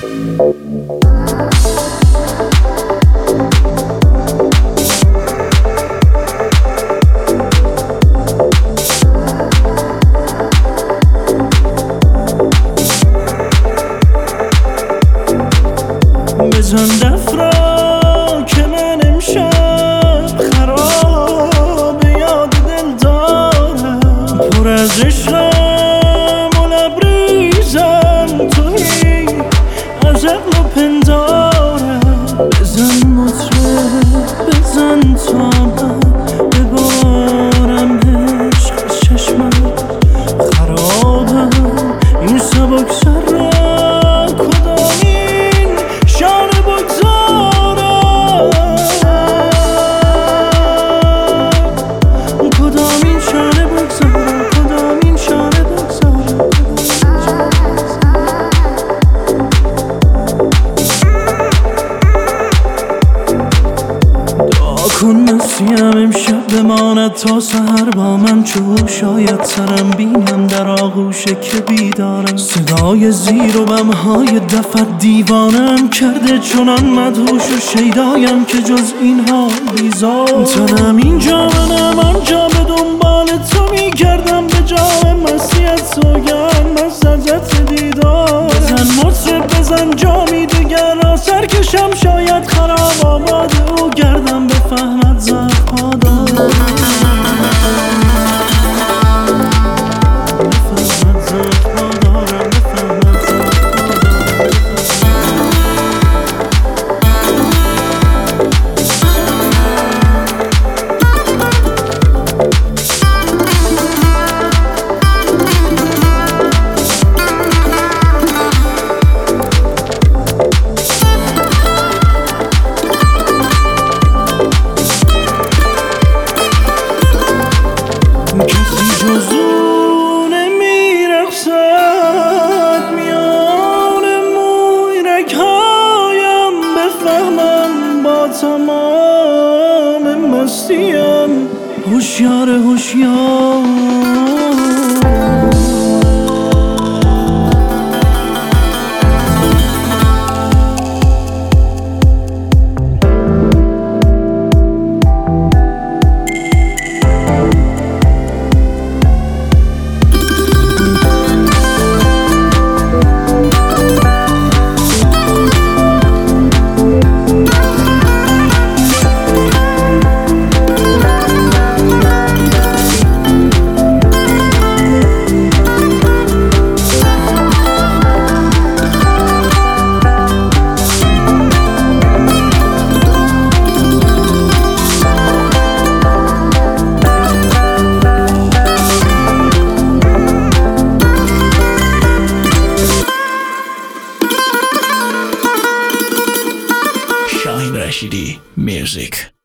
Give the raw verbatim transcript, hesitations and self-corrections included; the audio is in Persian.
بزن دف را که من امشب خراب یاد دل دارم، پر از عشقم و لبریزم تویی از عقل و پندارم. بزن مطرب بزن تا من ببارم عشق از چشمم خرابم. این سبک سر را کدامین شانه بگذارم، کدامین شانه بگذارم، کدامین شانه بگذارم. دعا کن نسیم امشب بماند تا سحر با من، چو شاید سرم بینم در آغوشه که بیدارم. صدای زیر و بمهای دفت دیوانم کرده، چنان مدهوش و شیدایم که جز اینها بیزار. تنم اینجا منم آنجا به دنبال تو میگردم، به جام مسیحت سوگند مسجت دیدار. بزن مطرب بزن جامی دیگر را سرکشم، شاید خراب آباد او گردم بفهمد زخم‌ها دارم. کسی جز او نمیرقصد میان موی رگهایم، بفهمم با تمام مستیم هوشیار هوشیار. Shine Rashidi Music.